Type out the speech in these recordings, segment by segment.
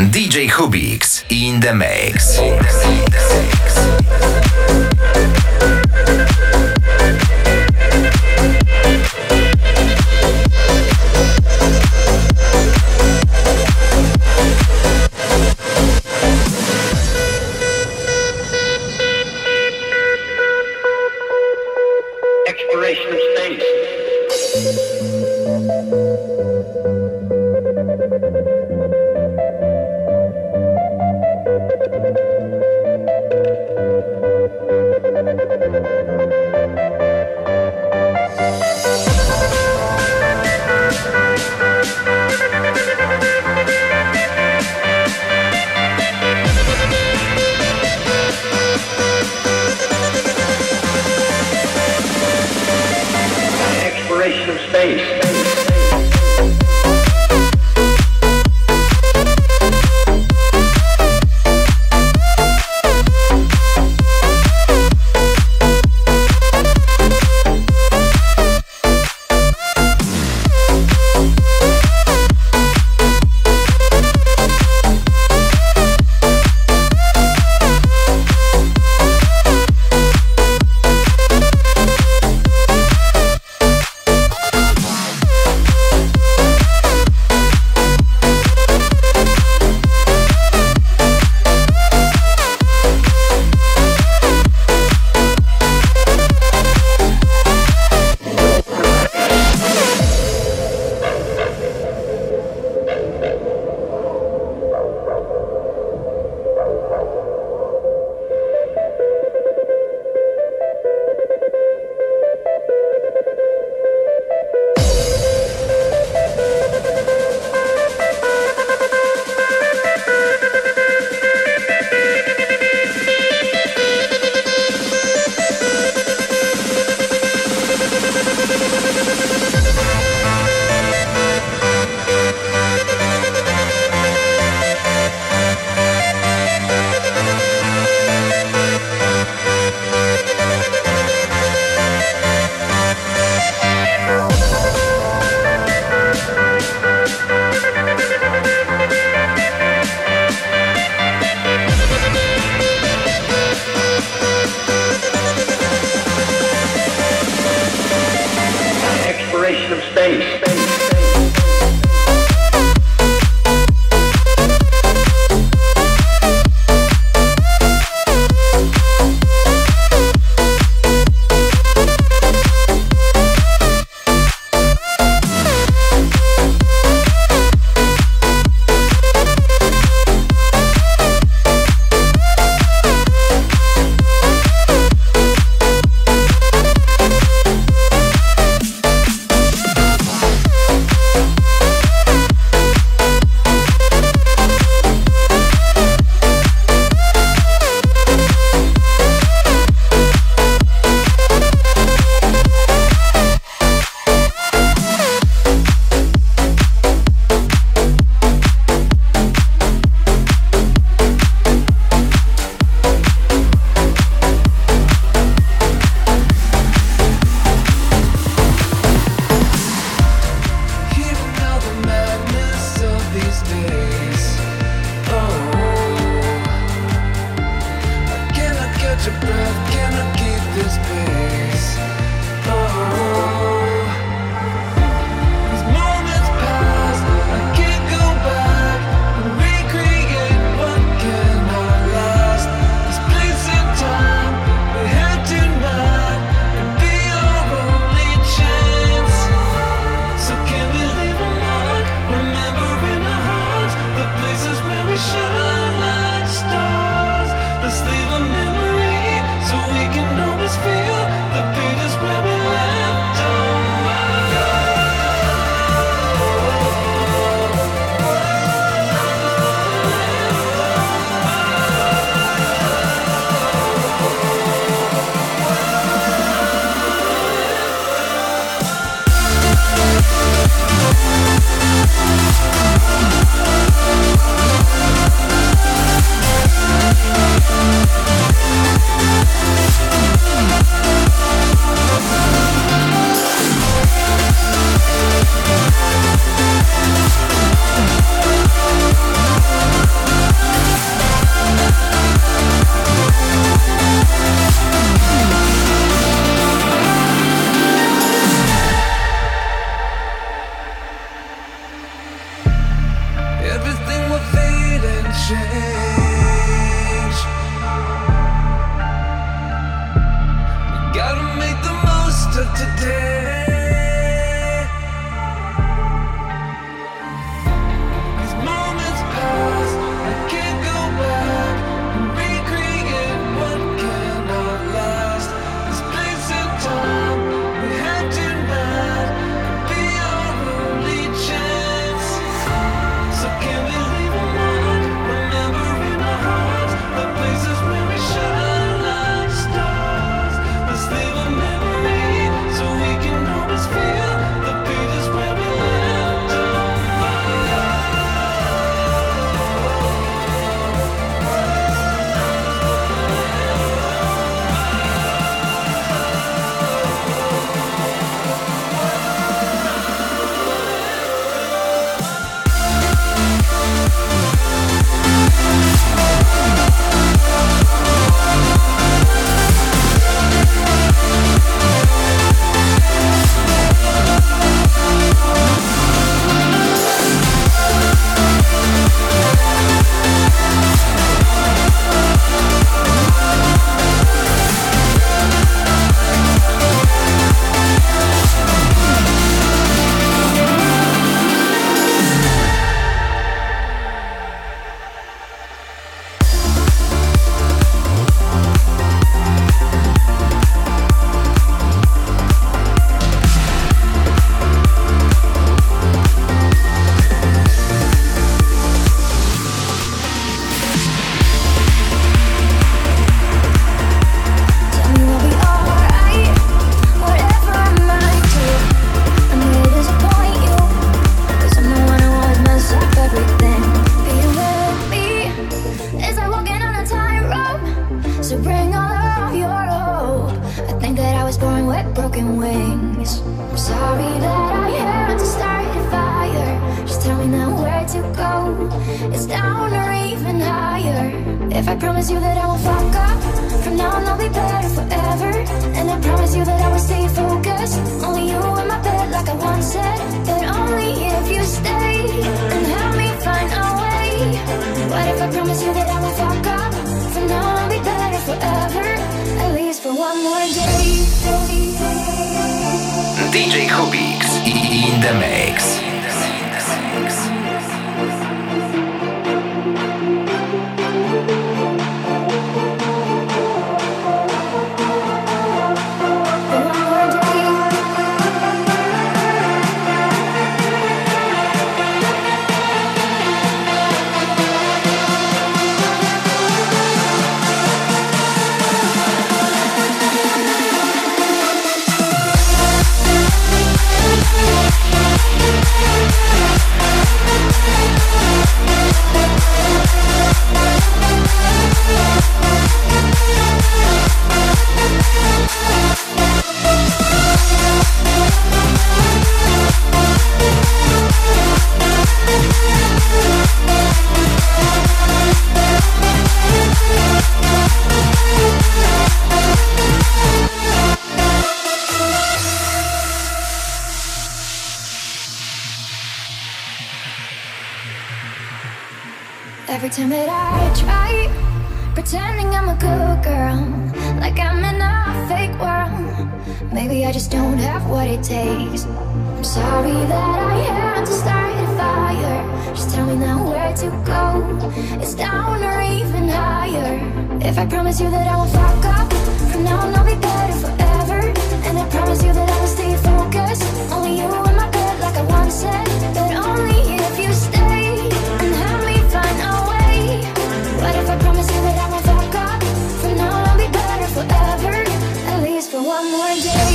DJ Hubix in the mix. Exploration of space. change. Gotta make the most of today. These moments pass, I can't go back and recreate what cannot last. This place and time we had tonight could be our only chance. So can we leave them on, remember in our hearts the places where we shine like stars. Let's leave a memory so we can always feel the pages where we left off. Tell me we'll be alright, whatever I might do. I'm here to disappoint you, 'cause I'm the one who always mess up everything. Being with me is like walking on a tightrope, so bring all of your hope. I think that I was born with broken wings. I'm sorry that I had to start a fire. Just tell me now where to go. It's down or even higher. If I promise you that I won't fuck up, from now on I'll be better forever. And I promise you that I will stay focused. Only you in my bed, like I once said. But only if you stay and help me find a way. What if I promise you that I won't fuck up? From now on I'll be better forever. At least for one more day. DJ Kubix in the mix. For one more day. Every time that I try pretending I'm a good girl, like I'm in a fake world, maybe I just don't have what it takes. I'm sorry that I had to start a fire. Just tell me now where to go. It's down or even higher. If I promise you that I won't fuck up, from now on I'll be better forever. And I promise you that I will stay focused. Only you in my bed, like I once said. But only if you stay and help me find a way. What if I promise you that I won't fuck up? From now on I'll be better forever. At least for one more day.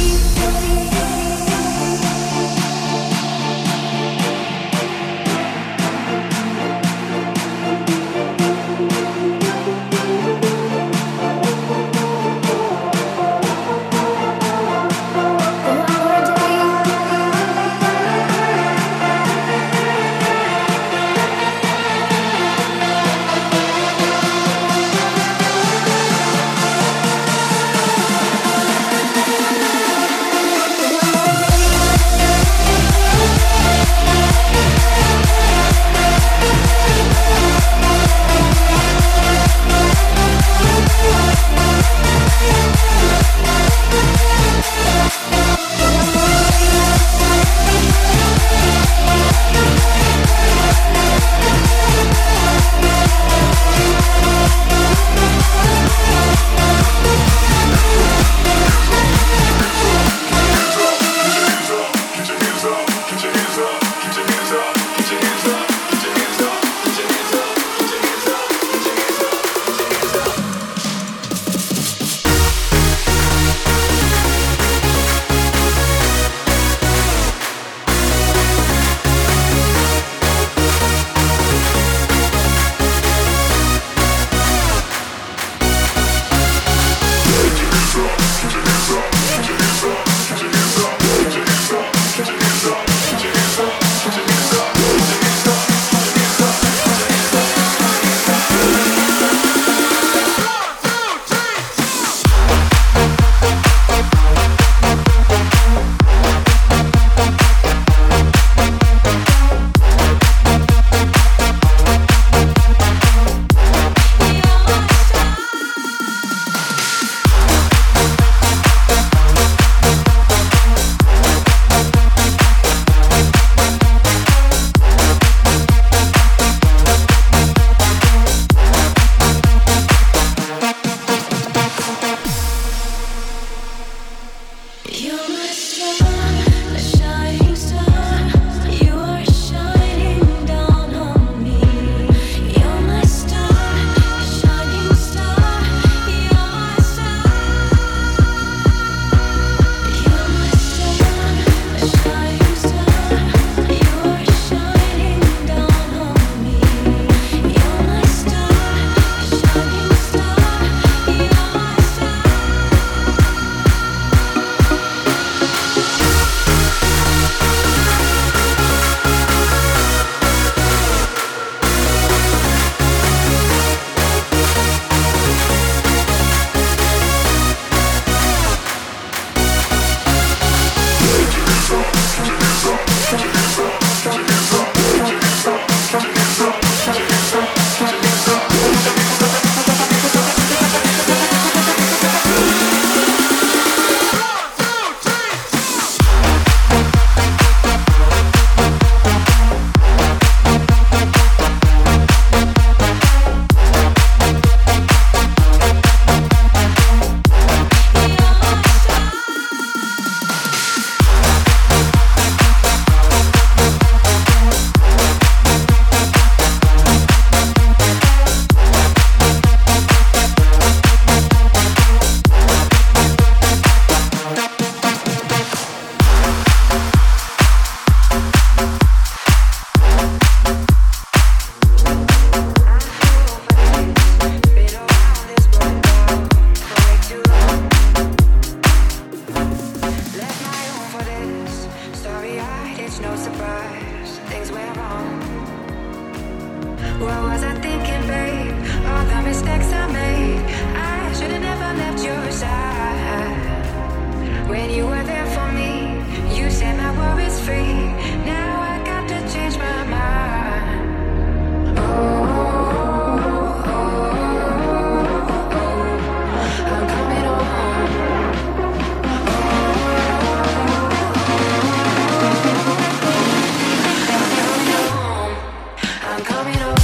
For one more day. What was I thinking, babe? All the mistakes I made. I should've never left your side. When you were there for me, you set my worries free. Now I got to change my mind. Oh, oh, oh, oh. I'm coming home. I'm coming home.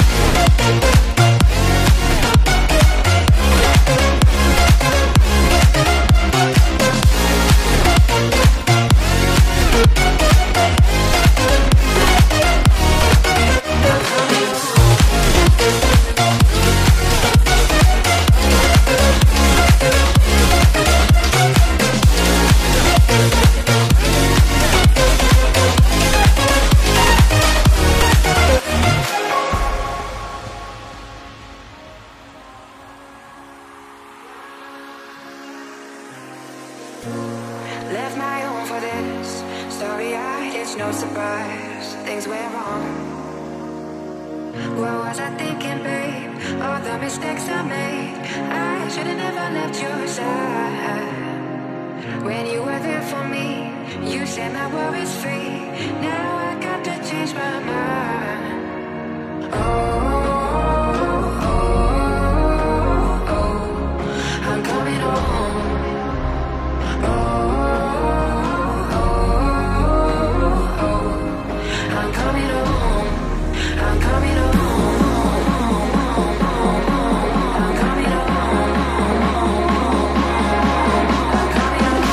Left my home for this. Story-eyed, it's no surprise. Things went wrong. What was I thinking, babe? All the mistakes I made. I should've never left your side. When you were there for me, you set my worries free. Now I got to change my mind. Oh, oh, oh, oh. I'm coming home. Oh, oh, oh, I'm coming home. I'm coming home. I'm coming home. I'm coming home.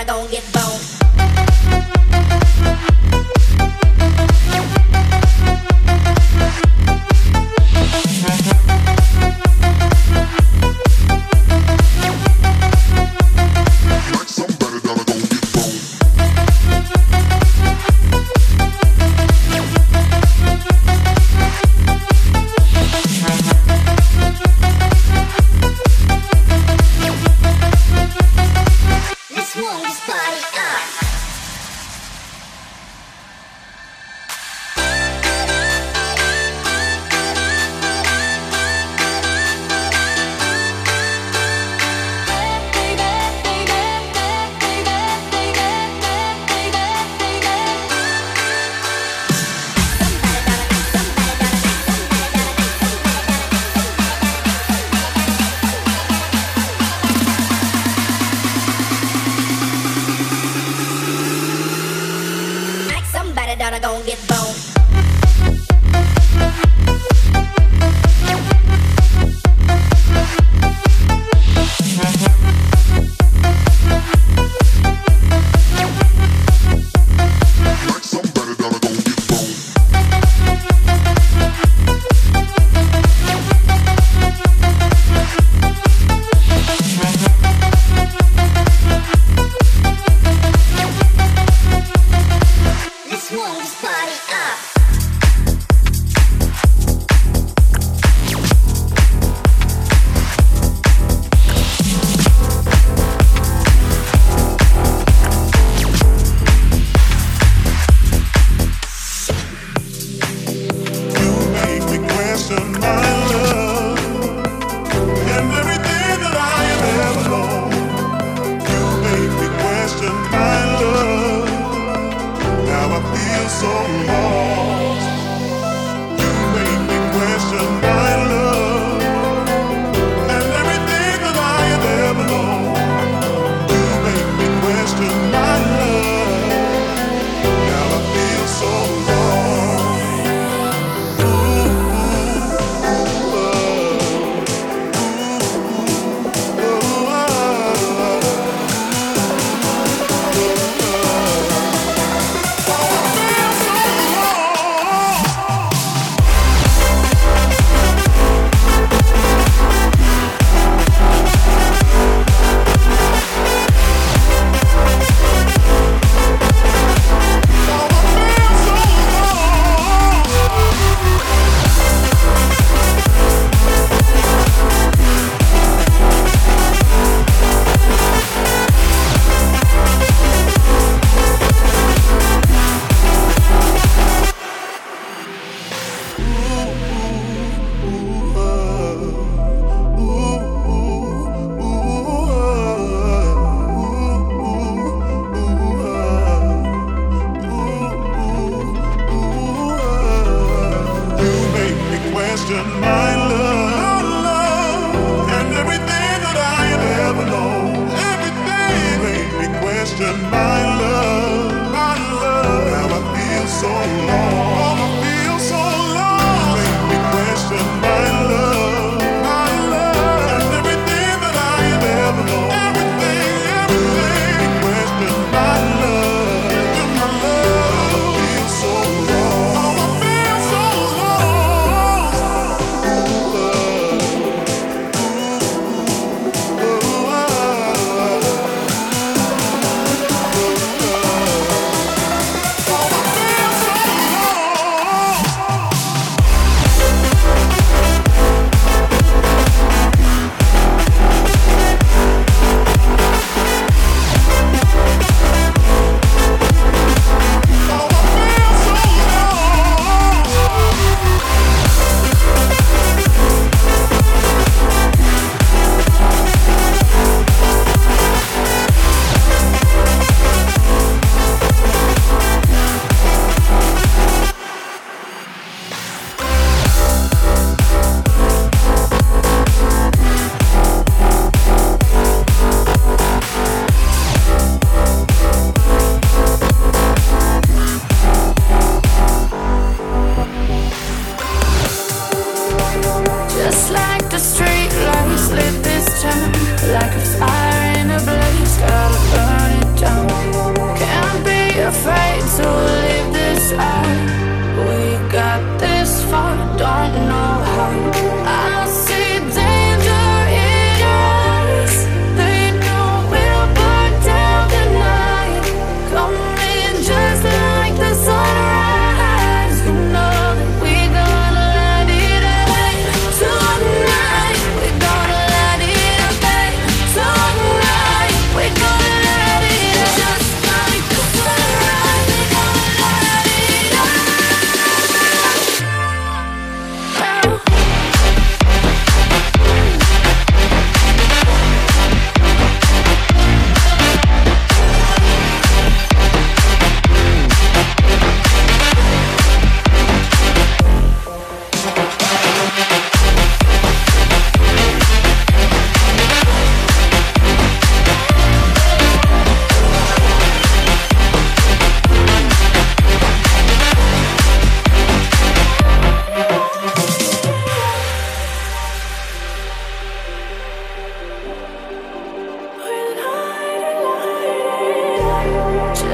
better gon' get boned. Let's move this body.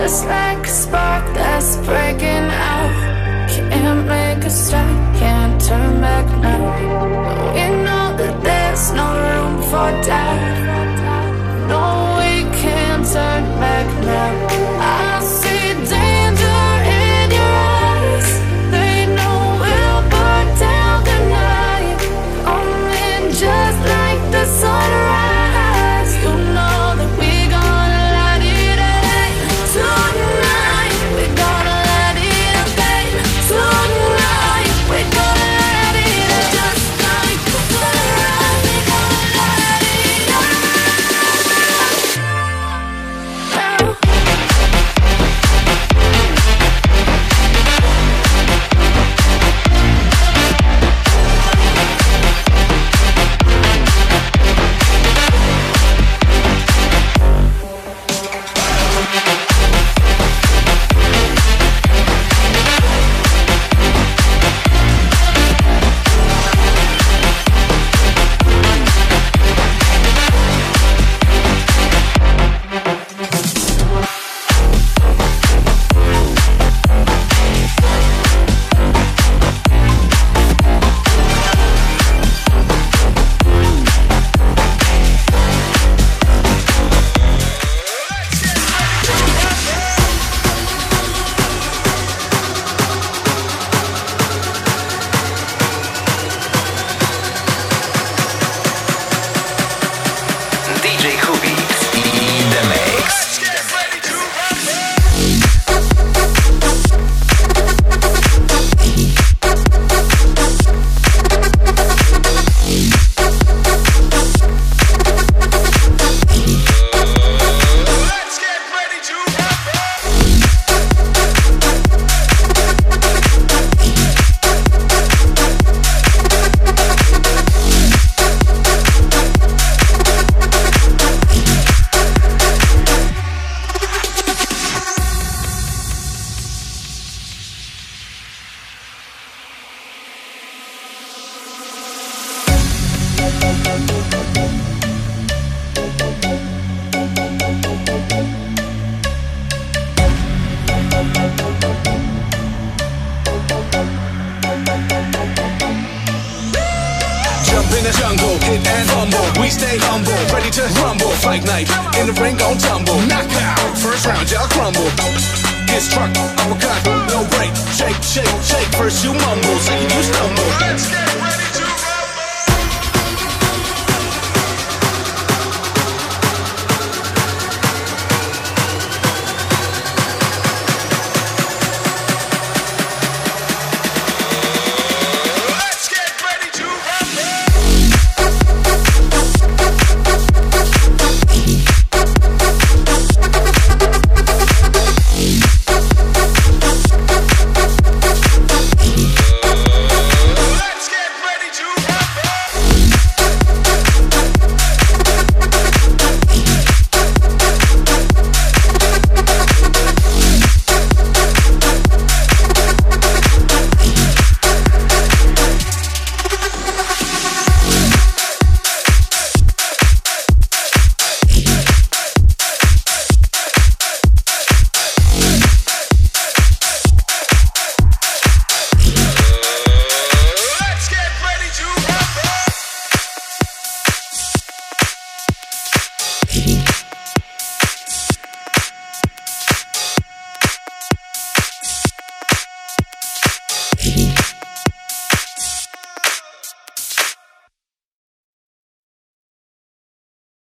just like a spark that's breaking out. Can't make a stop, can't turn back now. We know that there's no room for doubt. No, we can't turn back now. I see danger in your eyes. They know we'll burn down the night. Coming just like the sunrise. You know that we gonna light it up tonight. We gonna light it up tonight. We gonna light it up just like the sunrise. We gonna light it up now. DJ Kubix in the mix. Jump in the jungle, hit and fumble. We stay humble, ready to rumble. Fight night, in the ring gon' tumble. Knockout, first round y'all crumble. Get struck, uppercut, no break. Shake, shake, shake, first you mumble, second you stumble. Let's get ready.